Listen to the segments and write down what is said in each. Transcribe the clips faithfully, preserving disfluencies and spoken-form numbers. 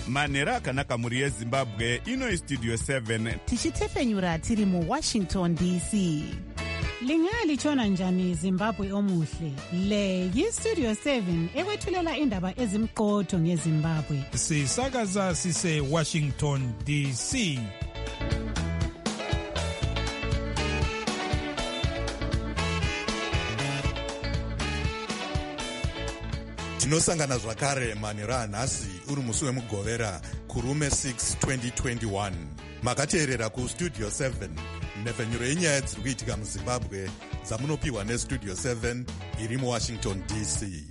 manhero akanaka mhuri yezimbabwe. Ino istudio seven tichitefenyura tiri muwashington D C. Lingalitshona njani Zimbabwe omuhle? Le yistudio seven ekwethulela indaba ezimqotho ngeZimbabwe. Sisakaza sise Washington D C. Tinosangana zvakare manhero anhasi uri musi wemugovera kurume six twenty twenty-one. Makateerera kustudio seven, nhefenyuro yenyaya dziri kuitika muzimbabwe dzamunopiwa nestudio seven iri muwashington D C.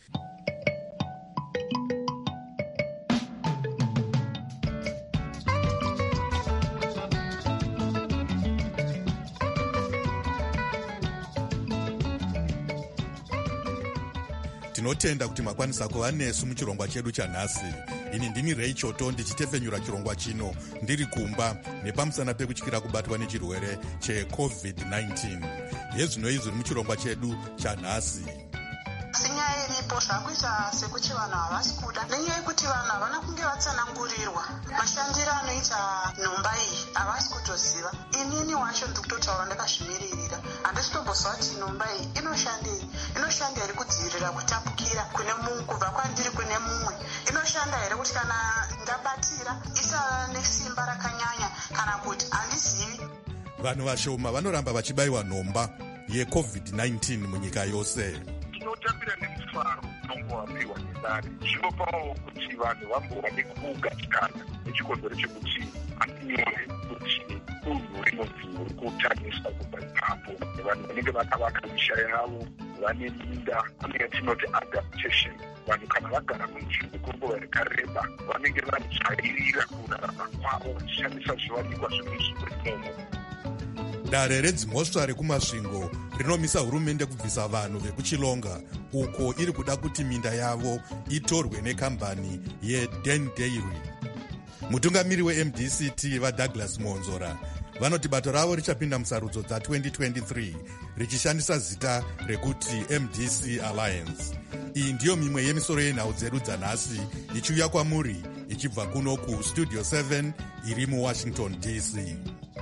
Tinotenda kuti makwanisa kuva nesu muchirongwa chedu chanhasi. Ini ndini Rachel Choto ndichitefenyura chirongwa chino ndiri kumba nepamusana pekutyira kubatwa nechirwere checovid nineteen. Yezvino izvi zviri muchirongwa chedu chanhasi. Sinyaya iripo zvakuita sekuti vanhu havasi kuda nenyaya yekuti vanhu havana kunge vatsanangurirwa mashandiro anoita nhomba iyi havasi kutoziva. Inini wacho ndikutotaura ndakazvimiririra, handisi tombozwa kuti nhomba iyi inoshandei. Inoshanda here kudzivirira kutapukira kune mumwe kubva kwandiri kune mumwe? Inoshanda here kuti kana ndabatira isava nesimba rakanyanya kana kuti handizivi? Vanhu vashoma vanoramba vachibayiwa nhomba yecovid nineteen munyika yose. Tinotambira nemufaro unongowapiwa nedare. Zvinopawo kuti vanhu vambova nekugatikana nechikonzero chekuti hatinyore kuti unhu rinonzi uri kutaniswa kubva ipapo. Vanhu vanenge vakavaka misha yavo, vane minda, kune yatinoti adaptation. Vanhu kana vagara munzvimbo kwenguva yakareba vanenge vajairira kurarama kwavo vachishandisa zviwanikwa zvemuzvimbo. Dare redzimhosva rekumasvingo rinomisa hurumende kubvisa vanhu vekuchilonga uko iri kuda kuti minda yavo itorwe nekambani yeDen Dairy. Mutungamiri weM D C T vaDouglas Monzora vanoti bato ravo richapinda musarudzo dza-twenty twenty-three richishandisa zita rekuti M D C Alliance. Iyi ndiyo mimwe yemisoro yenhau dzedu dzanhasi ichiuya kwamuri ichibva kuno kustudio seven iri muwashington D C.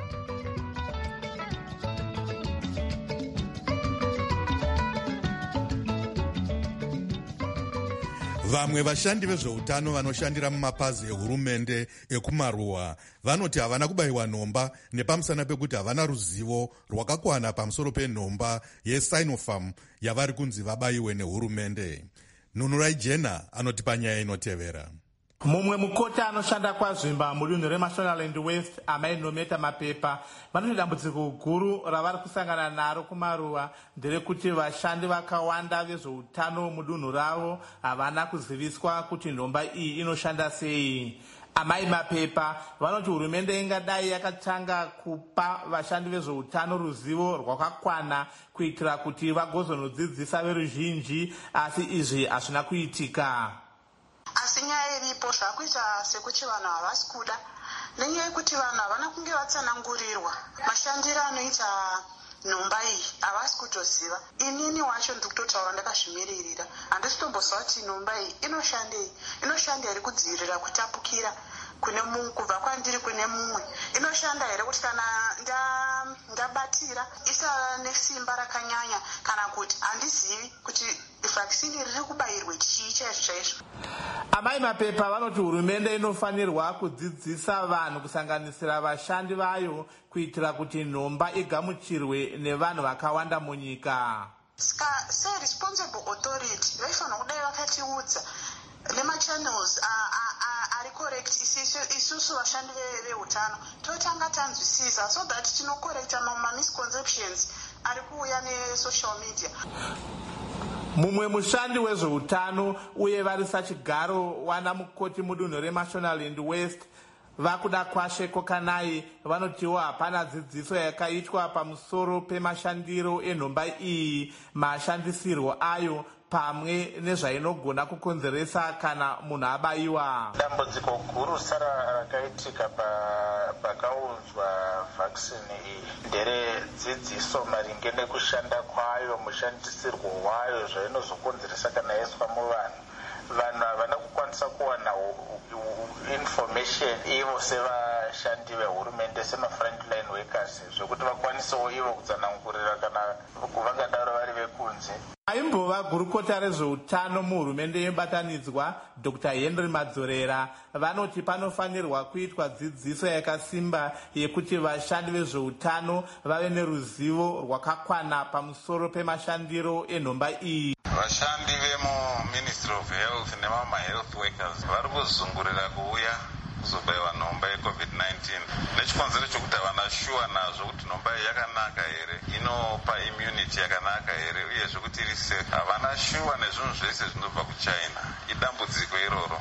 Vamwe vashandi vezveutano vanoshandira mumapazi ehurumende ekumaruwa vanoti havana kubayiwa nhomba nepamusana pekuti havana ruzivo rwakakwana pamusoro penhomba yeSinopharm yavari kunzi vabayiwe nehurumende. Nunurai Jena anoti panyaya inotevera. Mumwe mukota anoshanda kwazvimba mudunhu reMashonaland West amainometa mapepa vanoti dambudziko guru ravari kusangana naro kumaruwa nderekuti vashandi vakawanda vezveutano mudunhu ravo havana kuziviswa kuti nhomba iyi inoshanda sei. Amai mapepa vanoti hurumende ingadai yakatanga kupa vashandi vezveutano ruzivo rwakakwana kuitira kuti vagozonodzidzisa veruzhinji, asi izvi hazvina kuitika. Asi nyaya iripo zvakuita sekuti vanhu havasi kuda nenyaya yekuti vanhu havana kunge vatsanangurirwa mashandiro anoita nhomba iyi havasi kutoziva. Inini wacho ndikutotaura ndakazvimiririra, handisi tombozva kuti nhomba iyi inoshandei. Inoshanda here kudzivirira kutapukira kune mumwe kubva kwandiri kune mumwe? Inoshanda here kuti kana ndabatira isava nesimba rakanyanya kana kuti handizivi kuti vaccine riri kubayirwe chii chaizvo chaizvo? Amai mapepa vanoti hurumende inofanirwa kudzidzisa vanhu kusanganisira vashandi vayo kuitira kuti nhomba igamuchirwe nevanhu vakawanda munyika. Ska se-responsible authority vaifanira kudai vakatiudza nemachannels ari correct isusu vashandi veutano totanga tanzwisisa so that tinocorrecta ma-misconceptions ari kuuya nesocial media. Mumwe mushandi wezveutano uye vari sachigaro wana mukoti mudunhu reMashonaland West vakuda kwashe Kokanai vanotiwo hapana dzidziso yakaitwa pamusoro pemashandiro enhomba iyi, mashandisirwo ayo pamwe nezvainogona kukonzeresa kana munhu abayiwa. Dambudziko guru sara rakaitika pakaunzwa vaccine iyi nderedzidziso maringe nekushanda kwayo, mushandisirwo wayo, zvainozokonzeresa kana yaiswa muvanhu. vanhu havana kukwanisa kuwana information ivo sevashandi vehurumende sema-frontline workers zvokuti vakwanisewo ivo kutsanangurira kana vangadaro vari vekunze. aimbova gurukota rezveutano muhurumende yebatanidzwa dr henry madzorera vanoti panofanirwa kuitwa dzidziso yakasimba yekuti vashandi vezveutano vave neruzivo rwakakwana pamusoro pemashandiro enhomba iyi. vashandi vemuministry of health nemama-health workers vari kuzungurira kuuya kuzobayiwa nhomba yecovid nineteen nechikonzero chokuti havana shuwa nazvo kuti nhomba iyi yakanaka here, inopa immunity yakanaka here, uyezve kuti iri safe. havana shuwa nezvinhu zvese zvinobva kuchina. idambudziko iroro.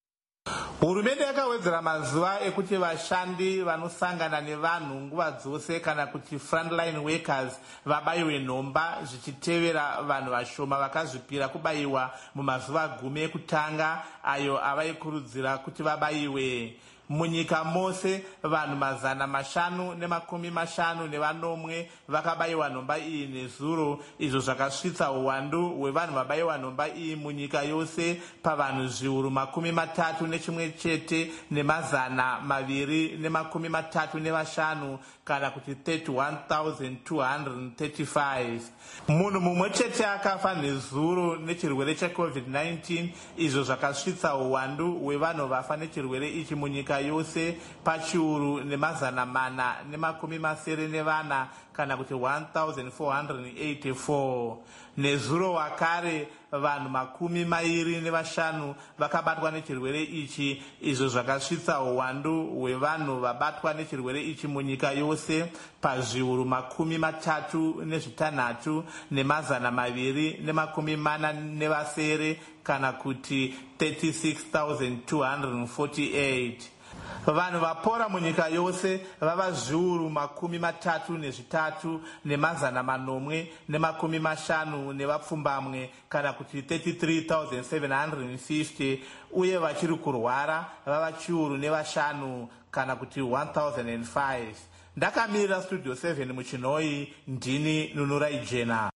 hurumende yakawedzera mazuva ekuti vashandi vanosangana nevanhu nguva dzose kana kuti frontline workers vabayiwe nhomba zvichitevera vanhu vashoma vakazvipira kubayiwa mumazuva gumi ekutanga ayo avaikurudzira kuti vabayiwe. munyika mose vanhu mazana mashanu nemakumi mashanu nevanomwe vakabayiwa nhomba iyi nezuro, izvo zvakasvitsa uwandu hwevanhu vabayiwa nhomba iyi munyika yose pavanhu zviuru makumi matatu nechimwe chete nemazana maviri nemakumi matatu nevashanu kana kuti thirty-one thousand two hundred thirty-five. munhu mumwe chete akafa nezuro nechirwere checovid nineteen, izvo zvakasvitsa uwandu hwevanhu vafa nechirwere ichi munyika yose pachiuru nemazana mana nemakumi masere nevana kana kuti one thousand four hundred eighty-four. nezuro wakare vanhu makumi mairi nevashanu vakabatwa nechirwere ichi, izvo zvakasvitsa uwandu hwevanhu vabatwa nechirwere ichi munyika yose pazviuru makumi matatu nezvitanhatu nemazana maviri nemakumi mana nevasere kana kuti thirty-six thousand two hundred forty-eight. vanhu vapora munyika yose vava zviuru makumi matatu nezvitatu nemazana manomwe nemakumi mashanu nevapfumbamwe kana kuti thirty-three thousand seven hundred fifty, uye vachiri kurwara vava chiuru nevashanu kana kuti one thousand five. ndakamirira studio seven muchinoi, ndini Nunurai Jena.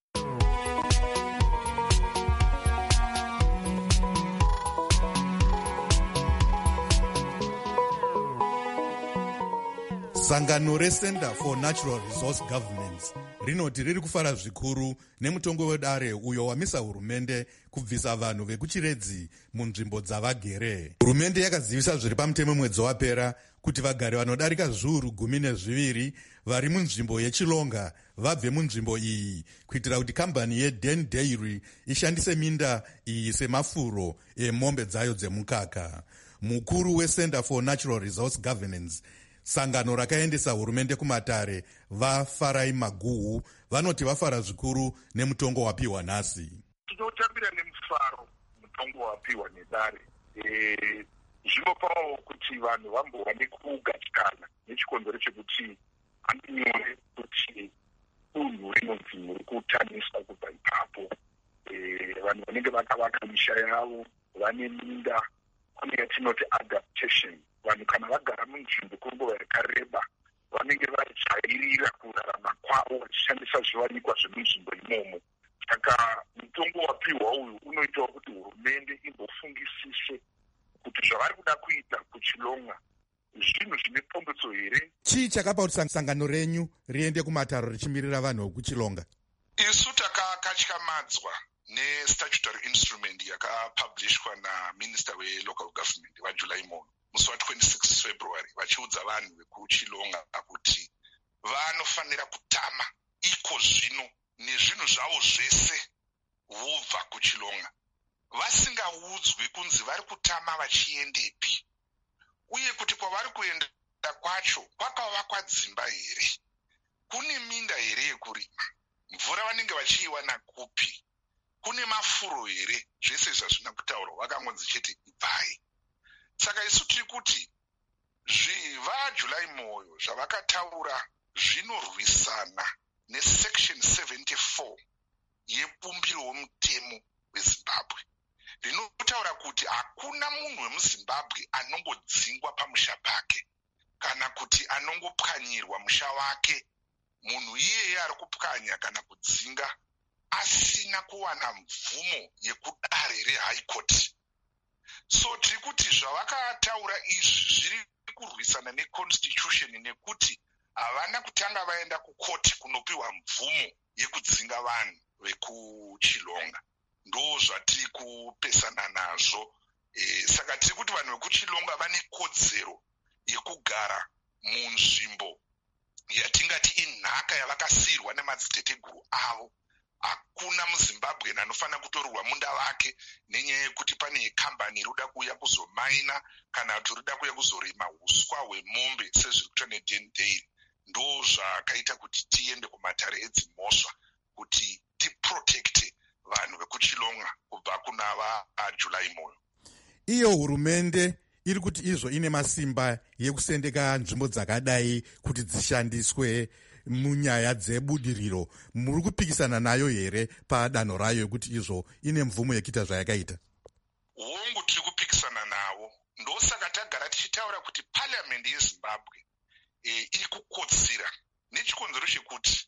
sangano recenter for natural resource governance rinoti riri kufara zvikuru nemutongo wedare uyo wamisa hurumende kubvisa vanhu vekuchiredzi munzvimbo dzavagere. hurumende yakazivisa zviri pamutemo mwedzi wapera kuti vagari vanodarika zviuru gumi nezviviri vari munzvimbo yechilonga vabve munzvimbo iyi kuitira kuti kambani yeden dairy ishandise minda iyi semafuro emombe dzayo dzemukaka. mukuru wecenter for natural resource governance, sangano rakaendesa hurumende kumatare, vafarai maguhu, vanoti vafara zvikuru nemutongo wapiwa nhasi. tinotambira nemufaro mutongo wapiwa nedare. e, zvinopawo kuti vanhu vambova nekugatikana nechikonzero chekuti handinyore kuti unhu rinonzi muri kutaniswa kubva ipapo. e, vanhu vanenge vakavaka misha yavo vane minda, kune yatinoti adaptation. vanhu kana vagara munzvimbo kwenguva yakareba vanenge vajairira kurarama kwavo vachishandisa zviwanikwa zvemunzvimbo imomo. saka mutongo wapiwa uyu unoitawo kuti hurumende imbofungisise kuti zvavari kuda kuita kuchilonga zvinhu zvine pfumbudzo here. chii chakapa kuti sangano renyu riende kumataro richimirira vanhu vekuchilonga? isu takakatyamadzwa nestatutory instrument yakapublishwa naminister welocal government vajuly muno musi wa-twenty-six February vachiudza vanhu vekuchilonga kuti vanofanira kutama iko zvino nezvinhu zvavo zvese vobva kuchilonga, vasingaudzwi kunzi vari kutama vachiendepi, uye kuti kwavari kuenda kwacho kwakavakwa dzimba here, kune minda here yekurima, mvura vanenge vachiiwana kupi, kune mafuro here. zvese zvazvina kutaurwa vakangonzi chete ibvai. saka isu tiri kuti vajuly moyo zvavakataura zvinorwisana nesection seventy-four yebumbiro womutemo wezimbabwe rinotaura kuti hakuna munhu wemuzimbabwe anongodzingwa pamusha pake kana kuti anongopwanyirwa musha wake, munhu iyeye ari kupwanya kana kudzinga asina kuwana mvumo yekudare rehigh court so tiri kuti zvavakataura izvi zviri kurwisana neconstitution nekuti havana kutanga vaenda kukoti kunopiwa mvumo yekudzinga vanhu vekuchilonga. Ndo zvatiri kupesana nazvo. E, saka tiri kuti vanhu vekuchilonga vane kodzero yekugara munzvimbo yatingati inhaka yavakasiyirwa nemadziteteguru avo. Hakuna muZimbabwe anofanira kutorerwa munda wake nenyaya yekuti pane kambani inoda kuuya kuzomaina kana kuti inoda kuuya kuzorima huswa hwemombe sezviri kuitwa neDen Dairy. Ndo zvakaita kuti tiende kumatare edzimhosva kuti tiprotecte vanhu vekuchilonga kubva kuna vaJulai Moyo. Iyo hurumende iri kuti izvo ine masimba yekusendeka nzvimbo dzakadai kuti dzishandiswe munyaya dzebudiriro. Muri kupikisana nayo here padanho rayo yekuti izvo ine mvumo yekuita zvayakaita? Hongu tiri kupikisana nawo. Ndosaka tagara tichitaura kuti parliamendi yeZimbabwe e, iri kukotsira nechikonzero chekuti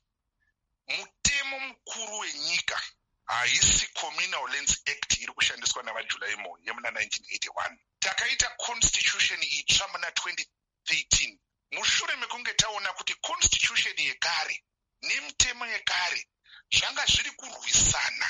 mutemo mukuru wenyika haisi Communal Lands Act iri kushandiswa navaJulai Moyo yemuna nineteen eighty-one. Takaita constitution itsva muna twenty thirteen. Mushure mekunge taona kuti constitution yekare nemitemo yekare zvanga zviri kurwisana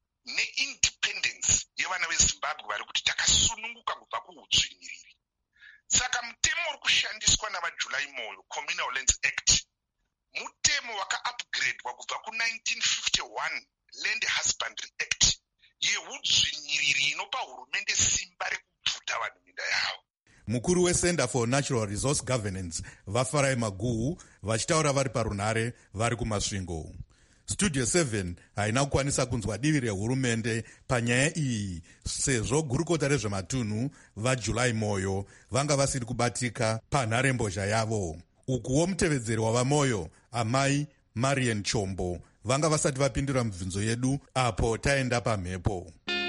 neindependence yevana veZimbabwe vari kuti takasununguka kubva kuudzvinyiriri. Saka mutemo uri kushandiswa navaJulai Moyo, Communal Lands Act, mutemo waka-upgradwa kubva ku-nineteen fifty-one Land Husbandry Act yeudzvinyiriri inopa hurumende simba rekubvuta vanhu minda yavo. Mukuru weCenter for Natural Resource Governance vaFarai Maguhu vachitaura vari parunhare vari kumasvingo. Studio seven haina kukwanisa kunzwa divi rehurumende panyaya iyi sezvo gurukota rezvematunhu vaJulai Moyo vanga vasiri kubatika panharembozha yavo. Ukuwo mutevedzeri wavaMoyo amai Marian Chombo vanga vasati vapindura mibvunzo yedu apo taenda pamhepo.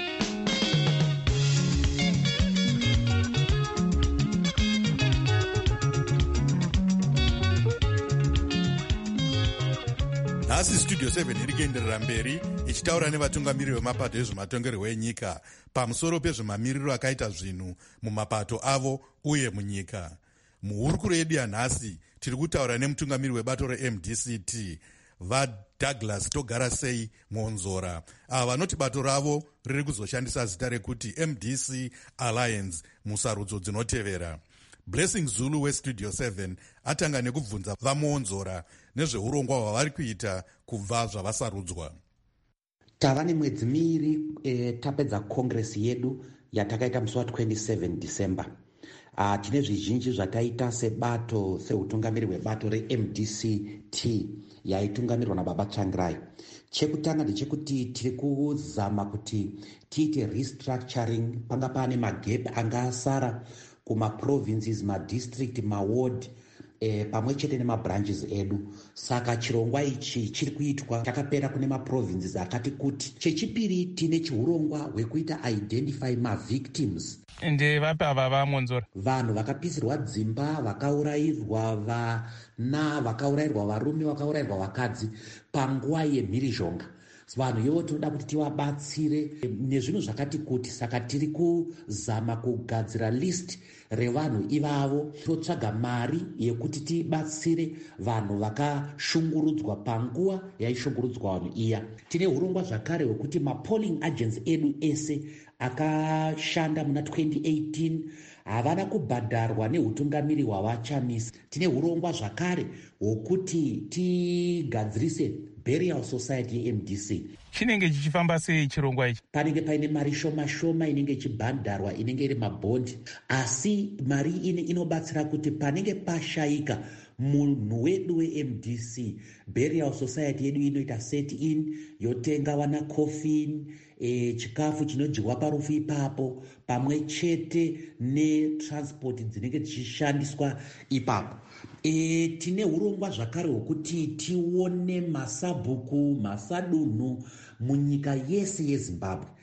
Nhasi Studio seven iri kuenderera mberi ichitaura nevatungamiriri vemapato ezvematongerwo enyika pamusoro pezvemamiriro akaita zvinhu mumapato avo uye munyika. Muhurukuro yedu yanhasi tiri kutaura nemutungamiriri webato reM D C T vaDouglas Togara Sei Monzora, ava vanoti bato ravo riri kuzoshandisa zita rekuti M D C Alliance musarudzo dzinotevera. Blessing Zulu weStudio seven atanga nekubvunza vaMonzora nezveurongwa hwavari kuita kubva zvavasarudzwa. Tava nemwedzi miviri e, tapedza kongresi yedu yatakaita musi wa twenty-seven December. Uh, tine zvizhinji zvataita sebato seutungamiri hwebato reM D C T yaitungamirirwa naBaba Tsvangirai. Chekutanga ndechekuti tiri kuzama kuti tiite restructuring, panga pane magap anga asara kumaprovinces, madistrict, maward e, pamwe chete nemabranches edu. Saka chirongwa ichi chiri kuitwa takapera kune maprovinces akati kuti. Chechipiri tine chiurongwa hwekuita identify mavictims. Ende vapi ava vaMonzora? Vanhu vakapisirwa dzimba, vakaurayirwa vana, vakaurayirwa varume, vakaurayirwa vakadzi panguva yemhirizhonga. Vanhu ivo tinoda kuti tivabatsire nezvinhu zvakati kuti. Saka tiri kuzama kugadzira list revanhu ivavo, totsvaga mari yekuti tibatsire vanhu vakashungurudzwa panguva yaishungurudzwa vanhu iya. Tine hurongwa zvakare hwekuti mapolling agents edu ese akashanda muna twenty eighteen havana kubhadharwa neutungamiri hwavachamisa. Tine hurongwa zvakare hwokuti tigadzirise Burial Society yeM D C. Chinenge chichifamba sei chirongwa ichi? Panenge paine mari shoma shoma inenge ichibhadharwa inenge iri mabhondi, asi mari ine inobatsira kuti panenge pashayika munhu wedu weM D C, Burial Society yedu inoita set in, yotenga vana coffin, e, chikafu chinodyiwa parufu ipapo, pamwe chete netransport dzinenge dzichishandiswa ipapo. E, tine hurongwa zvakare hwokuti tione masabhuku, masadunhu munyika yese yeZimbabwe.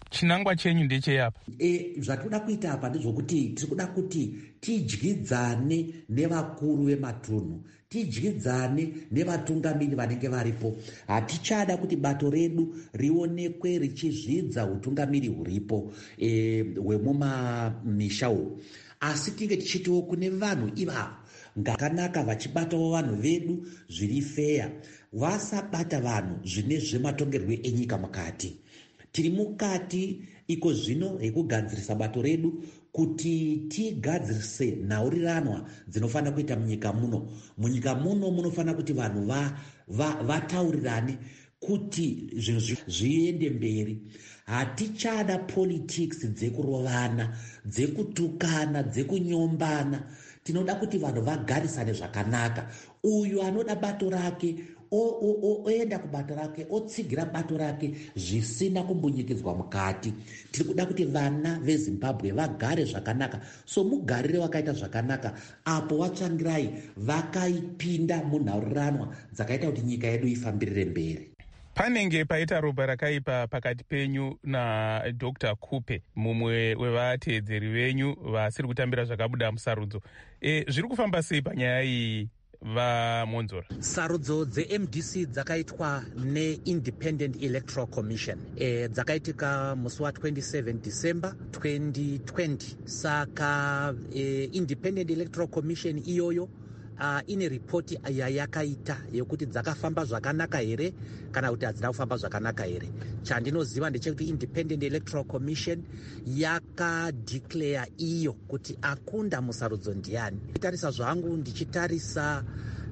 chinangwa chenyu ndecheyapa? E, zvatinoda kuita apa ndezvokuti tiri kuda kuti tidyidzane nevakuru vematunhu, tidyidzane nevatungamiri vanenge varipo. Hatichada kuti bato redu rionekwe richizvidza utungamiri huripo e, hwemumamisha umu, asi tinge tichitiwo kune vanhu ivavo ngakanaka vachibatawo vanhu vedu zviri feya, vasabata vanhu zvine zvematongerwo enyika mukati. Tiri mukati iko zvino yekugadzirisa bato redu kuti tigadzirise nhaurirano dzinofanira kuita munyika muno. Munyika muno munofanira kuti vanhu vataurirane va, va kuti zvinhu zviende mberi. Hatichada politics dzekurovana, dzekutukana, dzekunyombana. Tinoda kuti vanhu vagarisane zvakanaka. Uyu anoda bato rake oenda kubato rake, otsigira bato rake zvisina kumbunyikidzwa mukati. Tiri kuda kuti vana veZimbabwe vagare zvakanaka. So mugarire wakaita zvakanaka apo vatsvangirai vakaipinda munhaurirano dzakaita kuti nyika yedu ifambirire mberi. Panenge paita ropa rakaipa pakati penyu naDr Kupe, mumwe wevateedzeri venyu vasiri kutambira zvakabuda musarudzo. E, zviri kufamba sei panyaya iyi vaMonzora? Sarudzo dze-M D C dzakaitwa ne-Independent Electoral Commission. E, dzakaitika musi wa twenty-seven December twenty twenty. Saka e, Independent Electoral Commission iyoyo Uh, ine ripoti yayakaita yekuti dzakafamba zvakanaka here kana kuti hadzina kufamba zvakanaka here. Chandinoziva ndechekuti Independent Electoral Commission yakadeclare iyo kuti akunda musarudzo ndiani. Ndichitarisa zvangu ndichitarisa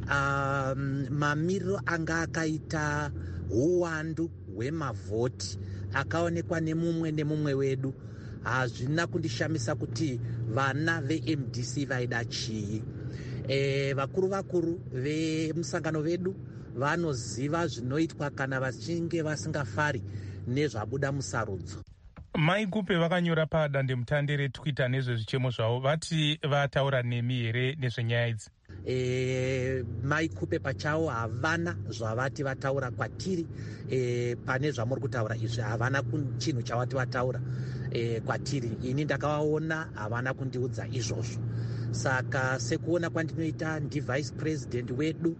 um, mamiriro anga akaita uwandu hwemavhoti akaonekwa nemumwe nemumwe wedu, hazvina kundishamisa kuti vana ve-M D C vaida chii. E, vakuru vakuru vemusangano vedu vanoziva zvinoitwa kana vachinge vasingafari nezvabuda musarudzo. Mai Kupe vakanyora padandemutande reTwitter nezvezvichemo zvavo, vati vataura nemi here nezvenyaya idzi? E, Mai Kupe pachavo havana zvavati vataura kwatiri. E, pane zvamuri kutaura izvi havana chinhu chavati vataura e, kwatiri. Ini ndakavaona havana kundiudza izvozvo. Saka sekuona kwandinoita ndivice president wedu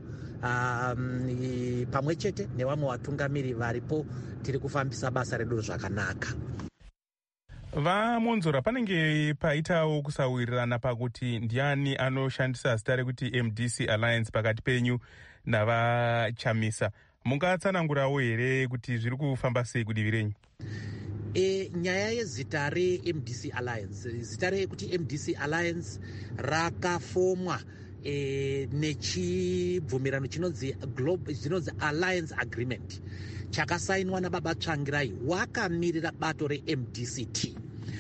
um, pamwe chete nevamwe vatungamiri varipo tiri kufambisa basa redu zvakanaka. VaMonzora, panenge paitawo kusawirirana pakuti ndiani anoshandisa zita rekuti M D C Alliance pakati penyu navachamisa. Mungatsanangurawo here kuti zviri kufamba sei kudivi renyu? E, nyaya yezita re-M D C Alliance, zita rekuti M D C Alliance rakafomwa e, nechibvumirano chinonzi Global chinonzi Alliance Agreement chakasainwa nababa Tsvangirai wakamirira bato re-M D C T.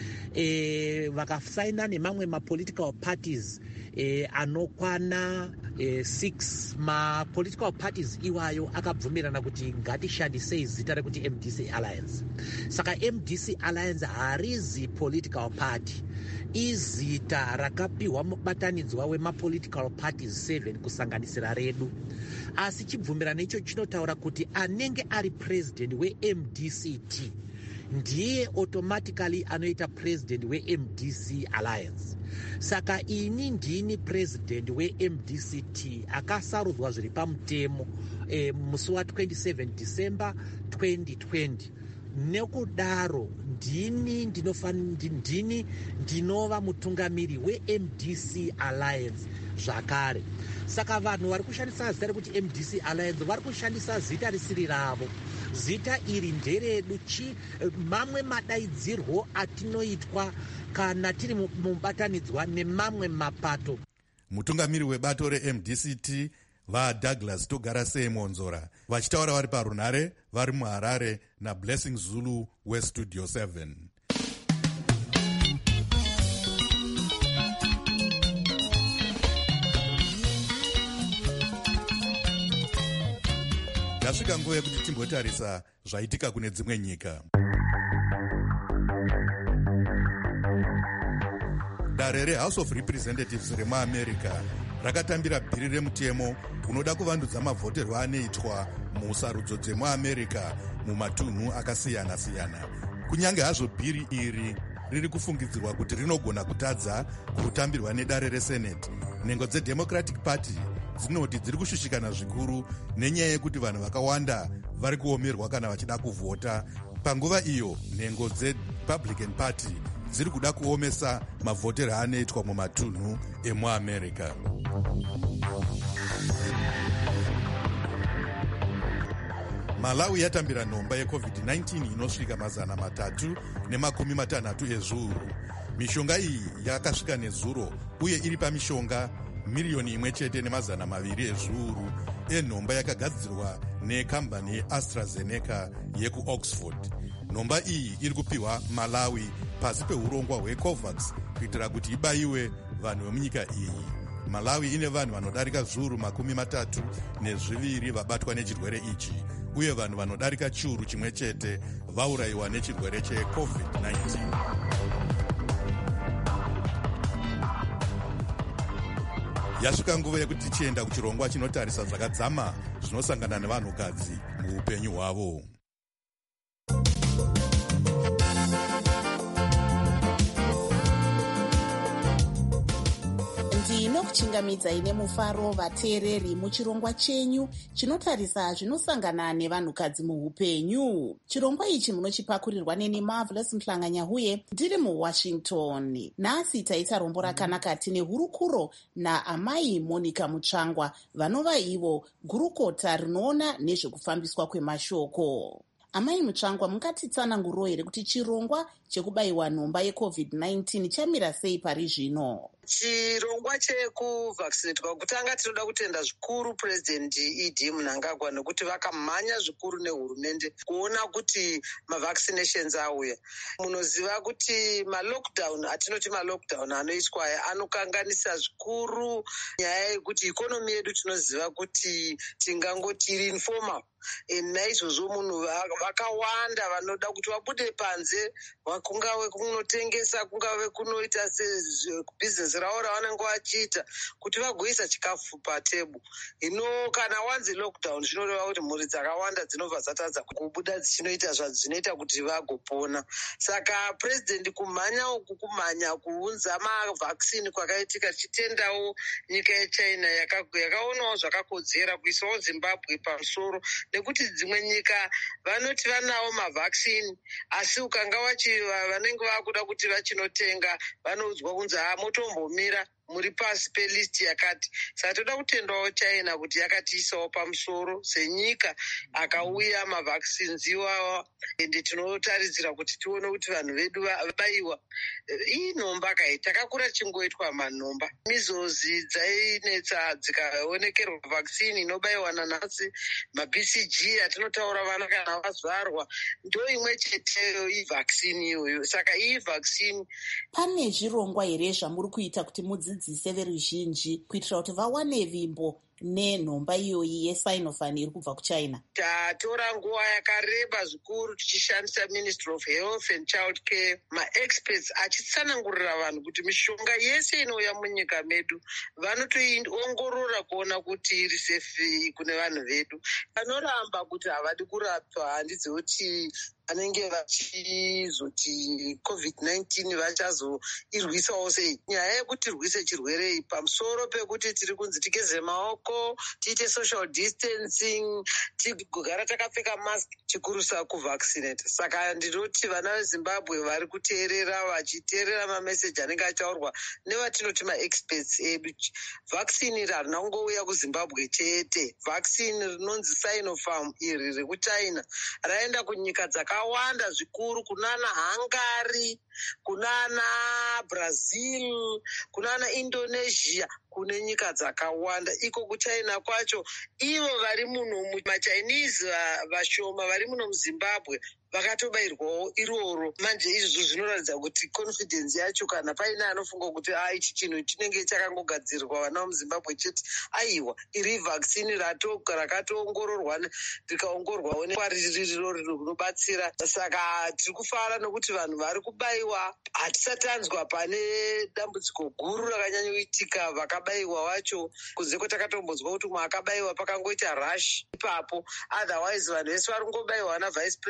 E, vakasaina nemamwe ma-political parties e, anokwana e, six. Ma-political parties iwayo akabvumirana kuti ngatishandisei zita rekuti M D C Alliance. Saka M D C Alliance harizi political party, izita rakapiwa mubatanidzwa wema-political parties seven kusanganisira redu. Asi chibvumirano icho chinotaura kuti anenge ari president we-M D C T ndiye automatically anoita president we-M D C Alliance. Saka ini ndini president we-M D C T akasarudzwa zviri pamutemo e, musi wa twenty-seven December twenty twenty. Nekudaro ndini ndinofani ndini ndinova mutungamiri we-M D C Alliance zvakare. Saka vanhu vari kushandisa zita rekuti M D C Alliance vari kushandisa zita risiri ravo. Zita iri nderedu chi mamwe madaidzirwo atinoitwa kana tiri mubatanidzwa nemamwe mapato. Mutungamiri webato re-M D C T vaDouglas Togarasei Monzora vachitaura vari parunhare vari muHarare naBlessing Zulu weStudio seven. Ndasvika nguva yekuti timbotarisa zvaitika kune dzimwe nyika. Dare reHouse of Representatives remuAmerica rakatambira bhiri remutemo unoda kuvandudza mavhoterwo anoitwa musarudzo dzemuamerica mumatunhu akasiyana-siyana. kunyange hazvo bhiri iri riri kufungidzirwa kuti rinogona kutadza kutambirwa nedare resenate, nhengo dzedemocratic party dzinoti dziri kushushikana zvikuru nenyaya yekuti vanhu vakawanda vari kuomerwa kana vachida kuvhota. Panguva iyo nhengo dzerepublican party dziri kuda kuomesa mavhotero anoitwa mumatunhu emuamerica. Malawi yatambira nhomba yecovid nineteen inosvika mazana matatu nemakumi matanhatu ezviuru. Mishonga iyi yakasvika nezuro uye iri pamishonga miriyoni imwe chete nemazana maviri ezviuru enhomba yakagadzirwa nekambani yeAstraZeneca yekuOxford. Nhomba iyi iri kupiwa Malawi pasi peurongwa hweCOVAX kuitira kuti ibayiwe vanhu vemunyika iyi. Malawi ine vanhu vanodarika zviuru makumi matatu nezviviri vabatwa nechirwere ichi, uye vanhu vanodarika chiuru chimwe chete vaurayiwa nechirwere checovid nineteen. Yasvika nguva yekuti tichienda kuchirongwa chinotarisa zvakadzama zvinosangana nevanhukadzi muupenyu hwavo. ndinokuchingamidzai nemufaro vateereri muchirongwa chenyu chinotarisa zvinosangana nevanhukadzi muupenyu. Chirongwa ichi munochipakurirwa neni Marvelous Mhlanganyahuye ndiri muWashington. Nhasi taita rombo rakanaka tine hurukuro naamai Monica Mutsvangwa vanova ivo gurukota rinoona nezvekufambiswa kwemashoko. Amai Mutsvangwa, mungatitsananguriro here kuti chirongwa chekubayiwa nhomba yecovid nineteen chamira sei pari zvino? Chirongwa chekuvaccinatwa kutanga tinoda kutenda zvikuru President E D Mnangagwa nekuti vakamhanya zvikuru nehurumende kuona kuti mavaccinations auya. Munoziva kuti malockdown atinoti malockdown anoiswa aya anokanganisa zvikuru nyaya yekuti ikonomi yedu tinoziva kuti tingangoti iri informal. Naizvozvo munhu vakawanda vanoda kuti vabude panze, kungave kunotengesa, kungave kunoita bhizinesi ravo ravanenge vachiita, kuti vagoisa chikafu patebho. Hino kana wanzi lockdown zvinoreva kuti mhuri dzakawanda dzinobva dzatadza kubuda dzichinoita zvadzinoita kuti vagopona. Saka president kumhanya uku kumhanya kuunza mavhaccine kwakaitika, tichitendawo nyika yeChina yakaonawo zvakakodzera kuisawo Zimbabwe pamusoro, nekuti dzimwe nyika vanoti vanawo mavhaccine asi ukanga wachi vanenge vakuda kuti vachinotenga vanoudzwa kunzi hamotombomira muri pasi pelist yakati. Saka toda kutendawo China kuti yakatiisawo pamusoro senyika akauya mavaccines iwawa, ende tinotaridzira kuti tione kuti vanhu vedu vabayiwa. Iyi nhomba kai takakura chingoitwa manhomba, mizozi dzainetsa dzikaonekerwa vaccine inobayiwa nanhasi, maB C G atinotaura vana kana vazvarwa ndo imwe cheteyo ivaccine iyoyo. Saka iyi vaccine. Pane zvirongwa here zvamuri kuita kuti mudzidzise veruzhinji kuitira kuti vawane vimbo nenhomba iyoyi yeSinovac iri kubva kuChina? Tatora nguva yakareba zvikuru tichishandisa Ministry of Health and Child Care, maexperts achitsanangurira vanhu kuti mishonga yese inouya munyika medu vanotoiongorora kuona kuti iri safe kune vanhu vedu. Vanoramba kuti havadi kurapwa, handidzi kuti vanenge vachizoti covid nineteen vachazoirwisawo sei. Nyaya yekuti tirwise chirwere iyi pamusoro pekuti tiri kunzi tigeze maoko, tiite social distancing, tigogara takapfeka mask, chikurusa kuvaccinate. Saka ndinoti vana veZimbabwe vari kuteerera, vachiteerera mameseji anenge achaurwa nevatinoti maexperts edu. Vaccine iri harina kungouya kuZimbabwe chete. Vaccine rinonzi Sinopharm iri rekuChina raenda kunyika dzaka wanda zvikuru, kunana Hungary, kunana Brazil, kunana Indonesia, kune nyika dzakawanda. Iko kuChina kwacho ivo vari muno maChinese vashoma vari muno muZimbabwe vakatobayirwawo iroro. Manje izvi zvinoratidza kuti confidence yacho, kana paine anofunga kuti a ichi chinhu chinenge chakangogadzirwa vana vemuZimbabwe chete, aiwa iri vaccine rakatoongororwa rikaongororwawo nekwaririro rinobatsira. Saka tiri kufara nokuti vanhu vari kubayiwa. Hatisatanzwa pane dambudziko guru rakanyanyoitika vakabayiwa vacho, kunze kwatakatombodzwa kuti mwe akabayiwa pakangoita rush ipapo. Otherwise vanhu vese vari kungobayiwa na vice president,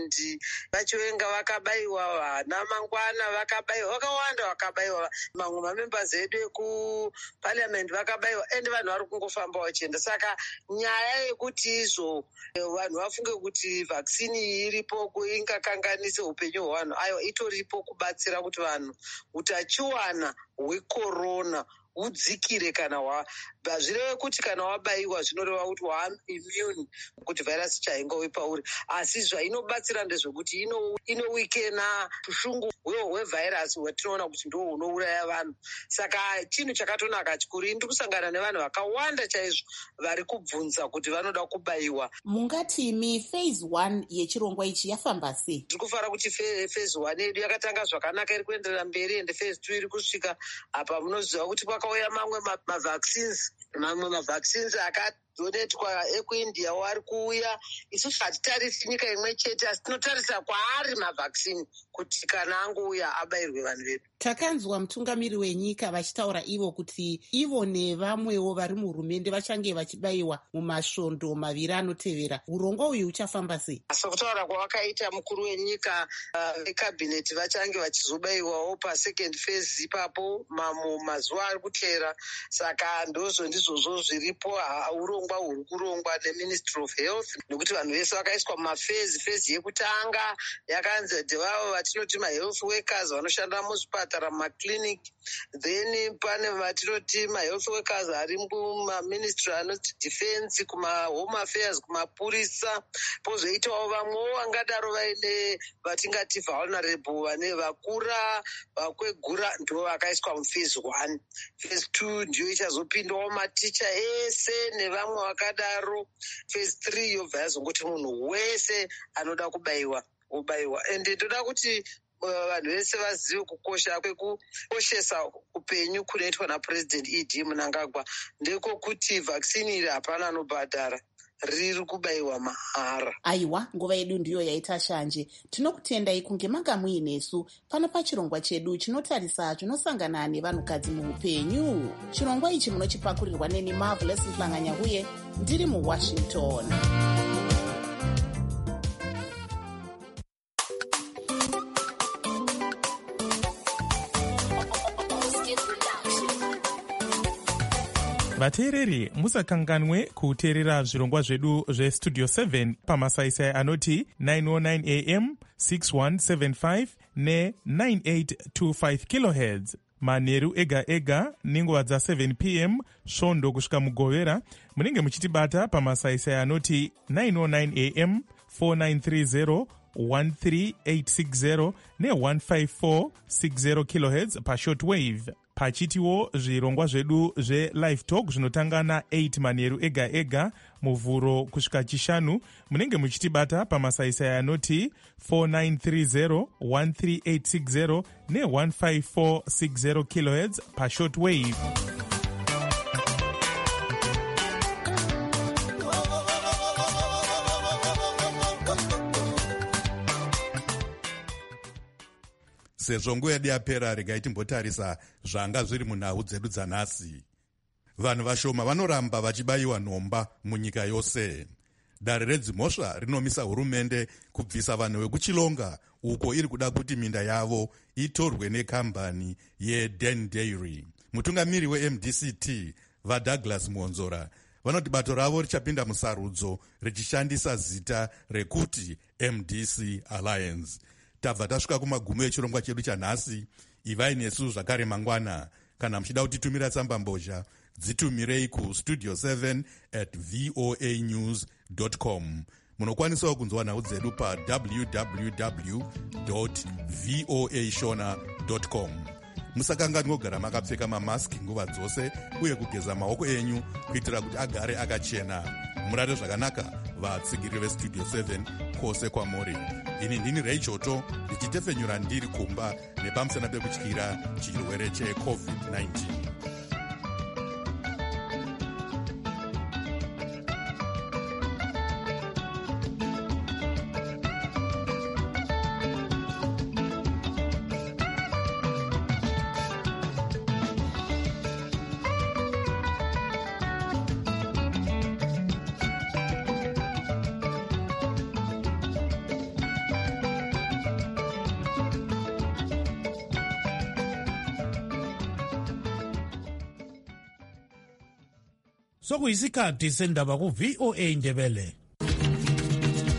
purezidhendi vachiwenga vakabayiwa, vana mangwana vakabayiwa, vakawanda vakabayiwa, mamwe mamembers edu ekupariamendi vakabayiwa, ende vanhu vari kungofamba vachienda. Saka nyaya yekuti izvo vanhu vafunge kuti vhaksini iyi iripo ingakanganise upenyu hwevanhu, ayo itoripo kubatsira kuti vanhu utachiwana hwekorona udzikire kana wa zvireve kuti kana wabayiwa zvinoreva kuti waaimune kuti vhairasi chaingowe pauri, asi zvainobatsira ndezvekuti inowikena ushungu hwevhairasi hwatinoona kuti ndo hunouraya vanhu. Saka chinhu chakatonaka chikuru. Ndiri kusangana nevanhu vakawanda chaizvo vari kubvunza kuti vanoda kubayiwa. Mungatimi phase one yechirongwa ichi yafamba sei? Ndiri kufara kuti phase one yedu yakatanga zvakanaka, iri kuenderera mberi, ende phase two iri kusvika apa munoziva kuti kwakauya mamwe mavaccines mamwe mavaccines akadonetwa ekuindia wari kuuya. Isusu hatitarisi nyika imwe chete, asi tinotarisa kwaari mavaccine kuti kana angouya abayirwe vanhu vedu. Takanzwa mutungamiri wenyika vachitaura ivo kuti ivo nevamwewo vari muhurumende vachange vachibayiwa mumasvondo maviri anotevera. Urongwa uyu uchafamba sei? Sokutaura kwavakaita mukuru wenyika vekabhineti uh, vachange vachizobayiwawo pasecond phase ipapo mamu mazuva ari kutevera. Saka ndozvo ndizvozvo zviripo. Urongwa huri kurongwa neministry of health, nekuti vanhu vese vakaiswa mumafezi. Fezi yekutanga yakanzi ndevavo vatinoti mahealth workers vanoshanda muzvipatara, mumakliniki. Then pane vatinoti mahealth workers ari mumaministry anoti defense, kumahome affairs, kumapurisa. Pozoitawo vamwewo vangadaro vaine vatingati vulnerable, vane vakura vakwegura, ndo vakaiswa mufezi one. Phase two ndiyo ichazopindawo maticha ese nevamwe vakadaro. Phase three yobva yazongoti munhu wese anoda kubayiwa obayiwa. Ende toda kuti vanhu vese vazive kukosha kwekukoshesa upenyu kunoitwa naPresident E D Mnangagwa, ndeko kuti vhaksini iri hapana anobhadhara, riri kubayiwa mahara. Aiwa, nguva yedu ndiyo yaita shanje. Tinokutendai kunge manga muinesu pano pachirongwa chedu chinotarisa zvinosangana nevanhukadzi muupenyu. Chirongwa ichi munochipakurirwa neni Marvelous Mhlanganya-Huye, ndiri muWashington. vateereri musakanganwe kuteerera zvirongwa zvedu zvestudio seven pamasaisai anoti nine oh nine a m, six one seven five ne nine eight two five kilohertz manheru ega ega nenguva dza seven p m svondo kusvika mugovera. Munenge muchitibata pamasaisai anoti nine oh nine a m, four nine three zero one three eight six zero ne one five four six zero kilohertz pashortwave. Pachitiwo zvirongwa zvedu zve-live talk zvinotanga na-eight manheru ega ega muvhuro kusvika chishanu. Munenge muchitibata pamasaisai anoti four nine three zero one three eight six zero ne one five four six zero kilohertz pashortwave. Sezvo nguva yedu yapera, regai timbotarisa zvanga zviri munhau dzedu dzanhasi. Vanhu vashoma vanoramba vachibayiwa nhomba munyika yose. Dare redzimhosva rinomisa hurumende kubvisa vanhu vekuchilonga uko iri kuda kuti minda yavo itorwe nekambani yeDen Dairy. Mutungamiri weM D C T vaDouglas Muonzora vanoti bato ravo richapinda musarudzo richishandisa zita rekuti M D C Alliance. Tabva tasvika kumagumo echirongwa chedu chanhasi. Ivai nesu zvakare mangwana. Kana muchida kutitumira tsamba mbozha, dzitumirei kustudio seven at voa news dot com. Munokwanisawo kunzwa nhau dzedu pa w w w dot voa shona dot com. Musakanganwe kugara makapfeka mamaski nguva dzose uye kugeza maoko enyu kuitira kuti agare akachena. Murare zvakanaka vatsigiri vestudio seven kwose kwamuri. Ini ndini Ray Choto ndichitefenyura ndiri kumba nepamusana pekutyira chirwere checovid nineteen. sokuyisikhathi sendaba ku-V O A Indebele.